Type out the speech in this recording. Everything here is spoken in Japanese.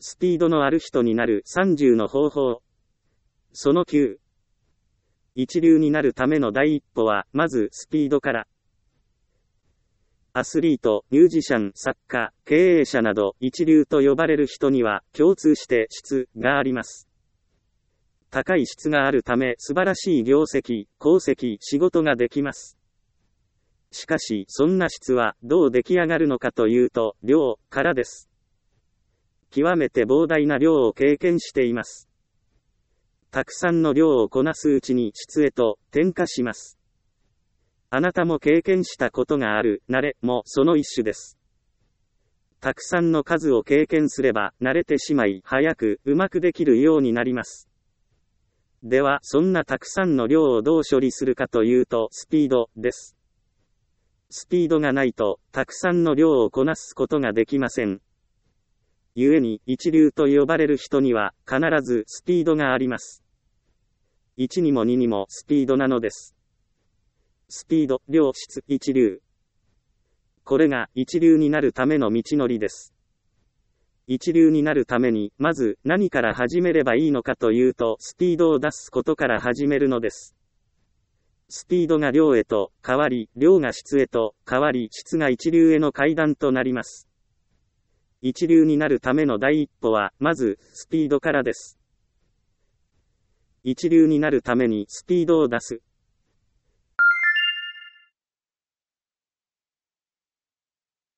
スピードのある人になる30の方法。その9。一流になるための第一歩は、まずスピードから。アスリート、ミュージシャン、作家、経営者など一流と呼ばれる人には共通して質があります。高い質があるため素晴らしい業績、功績、仕事ができます。しかし、そんな質はどう出来上がるのかというと、量からです。極めて膨大な量を経験しています。たくさんの量をこなすうちに質へと転化します。あなたも経験したことがある慣れもその一種です。たくさんの数を経験すれば慣れてしまい早くうまくできるようになります。では、そんなたくさんの量をどう処理するかというと、スピードです。スピードがないと、たくさんの量をこなすことができません。故に、一流と呼ばれる人には、必ずスピードがあります。1にも2にもスピードなのです。スピード、量、質、一流。これが一流になるための道のりです。一流になるために、まず何から始めればいいのかというと、スピードを出すことから始めるのです。スピードが量へと変わり、量が質へと変わり、質が一流への階段となります。一流になるための第一歩は、まずスピードからです。一流になるためにスピードを出す。